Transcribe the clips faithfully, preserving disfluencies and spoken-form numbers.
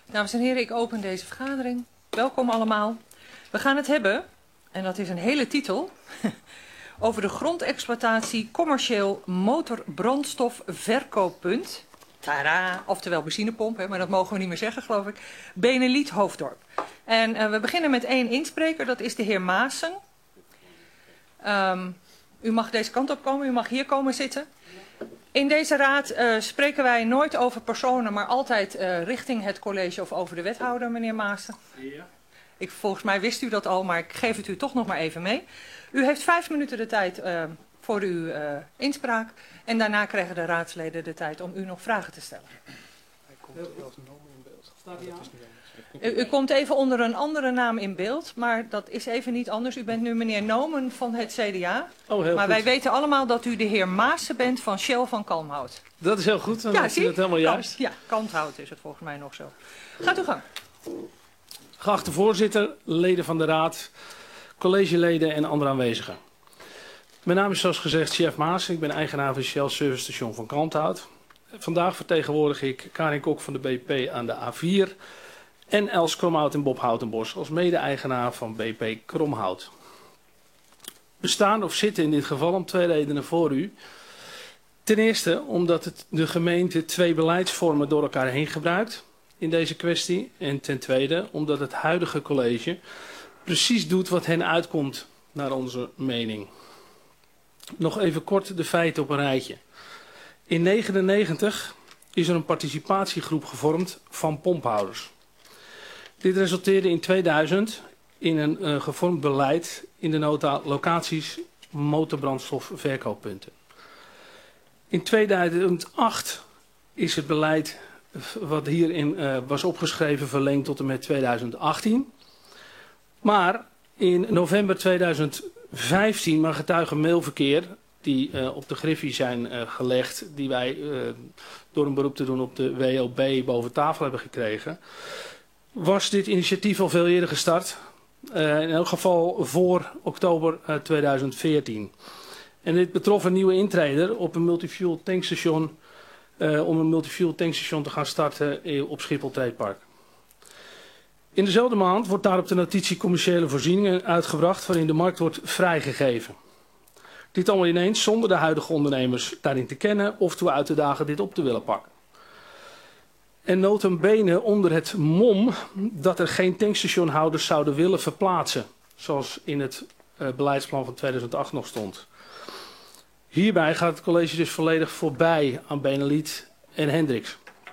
Dames en heren, ik open deze vergadering. Welkom allemaal. We gaan het hebben, en dat is een hele titel, over de grondexploitatie commercieel motorbrandstofverkooppunt. Tada, oftewel benzinepomp, hè, maar dat mogen we niet meer zeggen, geloof ik. Benelied Hoofddorp. En uh, we beginnen met één inspreker, dat is de heer Maassen. Um, u mag deze kant op komen, u mag hier komen zitten. In deze raad uh, spreken wij nooit over personen, maar altijd uh, richting het college of over de wethouder, meneer Maassen. Ja. Ik, volgens mij wist u dat al, maar ik geef het u toch nog maar even mee. U heeft vijf minuten de tijd uh, voor uw uh, inspraak en daarna krijgen de raadsleden de tijd om u nog vragen te stellen. Hij komt wel zijn naam in beeld. Staat hij aan? U, u komt even onder een andere naam in beeld, maar dat is even niet anders. U bent nu meneer Nomen van het C D A. Oh, heel maar goed. Wij weten allemaal dat u de heer Maassen bent van Shell van Kalmhout. Dat is heel goed, dan ja, is het helemaal juist. Ja, Kalmhout is het volgens mij nog zo. Gaat u gang. Geachte voorzitter, leden van de raad, collegeleden en andere aanwezigen. Mijn naam is zoals gezegd Chef Maassen. Ik ben eigenaar van Shell Service Station van Kalmthout. Vandaag vertegenwoordig ik Karin Kok van de B P aan de A vier... en Els Kromhout en Bob Houtenbos als mede-eigenaar van B P Kromhout. We staan of zitten in dit geval om twee redenen voor u. Ten eerste omdat het de gemeente twee beleidsvormen door elkaar heen gebruikt in deze kwestie. En ten tweede omdat het huidige college precies doet wat hen uitkomt naar onze mening. Nog even kort de feiten op een rijtje. In negentien negenennegentig is er een participatiegroep gevormd van pomphouders. Dit resulteerde in tweeduizend in een uh, gevormd beleid in de nota locaties motorbrandstofverkooppunten. In tweeduizend acht is het beleid wat hierin uh, was opgeschreven verlengd tot en met tweeduizend achttien. Maar in november tweeduizend vijftien, maar getuigen mailverkeer die uh, op de griffie zijn uh, gelegd, die wij uh, door een beroep te doen op de W O B boven tafel hebben gekregen, was dit initiatief al veel eerder gestart. Uh, in elk geval voor oktober uh, tweeduizend veertien. En dit betrof een nieuwe intreder op een multifuel tankstation, uh, om een multifuel tankstation te gaan starten uh, op Schiphol Treedpark. In dezelfde maand wordt daarop de notitie commerciële voorzieningen uitgebracht waarin de markt wordt vrijgegeven. Dit allemaal ineens zonder de huidige ondernemers daarin te kennen of toe uit te dagen dit op te willen pakken. En nota bene onder het mom dat er geen tankstationhouders zouden willen verplaatsen, zoals in het uh, beleidsplan van tweeduizend acht nog stond. Hierbij gaat het college dus volledig voorbij aan Benelied en Hendricks.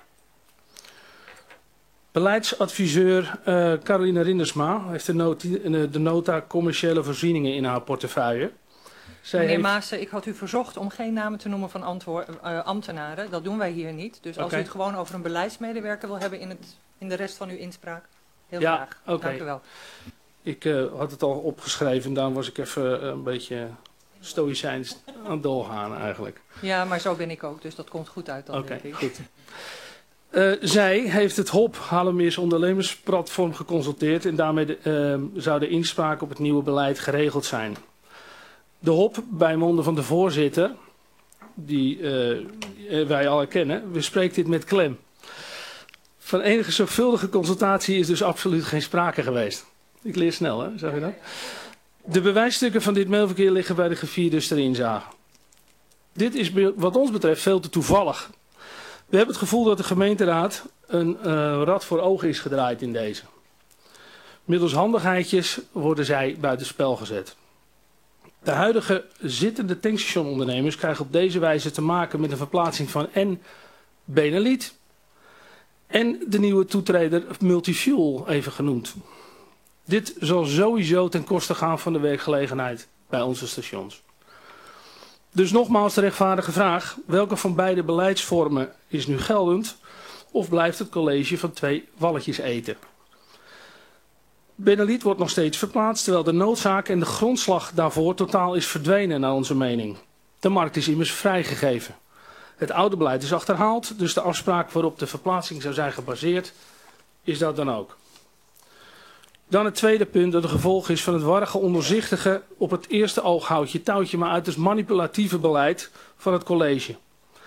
Beleidsadviseur uh, Caroline Rindersma heeft de nota, de nota commerciële voorzieningen in haar portefeuille. Zij Meneer heeft... Maassen, ik had u verzocht om geen namen te noemen van antwoord, uh, ambtenaren. Dat doen wij hier niet. Dus als okay. u het gewoon over een beleidsmedewerker wil hebben in, het, in de rest van uw inspraak, heel ja, graag. Okay. Dank u wel. Ik uh, had het al opgeschreven en daarom was ik even uh, een beetje stoïcijns aan het doorgaan eigenlijk. Ja, maar zo ben ik ook, dus dat komt goed uit dan, okay, denk ik. Goed. Uh, zij heeft het H O P Haarlemmeers ondernemersplatform geconsulteerd en daarmee de, uh, zou de inspraak op het nieuwe beleid geregeld zijn. De H O P, bij monden van de voorzitter, die uh, wij alle kennen, bespreekt dit met klem. Van enige zorgvuldige consultatie is dus absoluut geen sprake geweest. Ik leer snel, hè? Zag je dat? De bewijsstukken van dit mailverkeer liggen bij de griffier dus ter inzage. Dit is wat ons betreft veel te toevallig. We hebben het gevoel dat de gemeenteraad een uh, rad voor ogen is gedraaid in deze. Middels handigheidjes worden zij buitenspel gezet. De huidige zittende tankstationondernemers krijgen op deze wijze te maken met een verplaatsing van en Benelied en de nieuwe toetreder Multifuel, even genoemd. Dit zal sowieso ten koste gaan van de werkgelegenheid bij onze stations. Dus nogmaals de rechtvaardige vraag, welke van beide beleidsvormen is nu geldend of blijft het college van twee walletjes eten? Benelied wordt nog steeds verplaatst, terwijl de noodzaak en de grondslag daarvoor totaal is verdwenen naar onze mening. De markt is immers vrijgegeven. Het oude beleid is achterhaald, dus de afspraak waarop de verplaatsing zou zijn gebaseerd, is dat dan ook. Dan het tweede punt dat een gevolg is van het warrige, ondoorzichtige, op het eerste oog houtje touwtje, maar uiterst manipulatieve beleid van het college.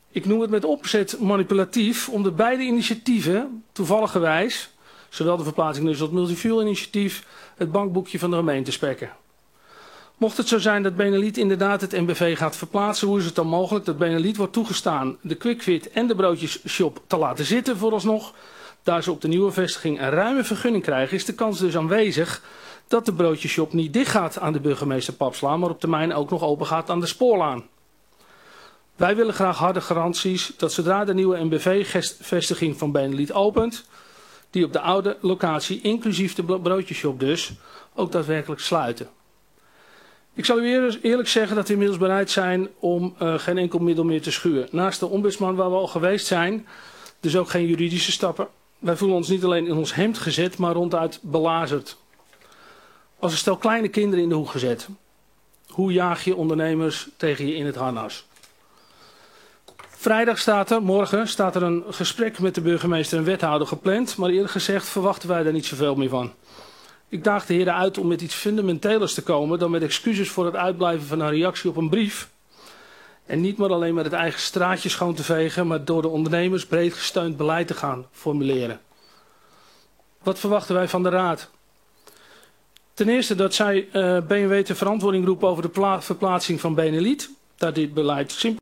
Ik noem het met opzet manipulatief, omdat beide initiatieven, toevalligerwijs, zowel de verplaatsing als het multifuel initiatief, het bankboekje van de gemeente spekken. Mocht het zo zijn dat Benelied inderdaad het M B V gaat verplaatsen, hoe is het dan mogelijk dat Benelied wordt toegestaan de Quickfit en de broodjesshop te laten zitten vooralsnog? Daar ze op de nieuwe vestiging een ruime vergunning krijgen, is de kans dus aanwezig dat de broodjesshop niet dichtgaat aan de burgemeester Papslaan, maar op termijn ook nog open gaat aan de Spoorlaan. Wij willen graag harde garanties dat zodra de nieuwe M B V-vestiging van Benelied opent, die op de oude locatie, inclusief de broodjesshop dus, ook daadwerkelijk sluiten. Ik zal u eerlijk zeggen dat we inmiddels bereid zijn om uh, geen enkel middel meer te schuwen. Naast de ombudsman waar we al geweest zijn, dus ook geen juridische stappen. Wij voelen ons niet alleen in ons hemd gezet, maar ronduit belazerd. Als een stel kleine kinderen in de hoek gezet. Hoe jaag je ondernemers tegen je in het harnas? Vrijdag staat er, morgen staat er een gesprek met de burgemeester en wethouder gepland, maar eerlijk gezegd verwachten wij daar niet zoveel meer van. Ik daag de heren uit om met iets fundamentelers te komen dan met excuses voor het uitblijven van een reactie op een brief. En niet maar alleen met het eigen straatje schoon te vegen, maar door de ondernemers breed gesteund beleid te gaan formuleren. Wat verwachten wij van de Raad? Ten eerste dat zij uh, B M W ter verantwoording roepen over de verplaatsing van Benelied, dat dit beleid simpel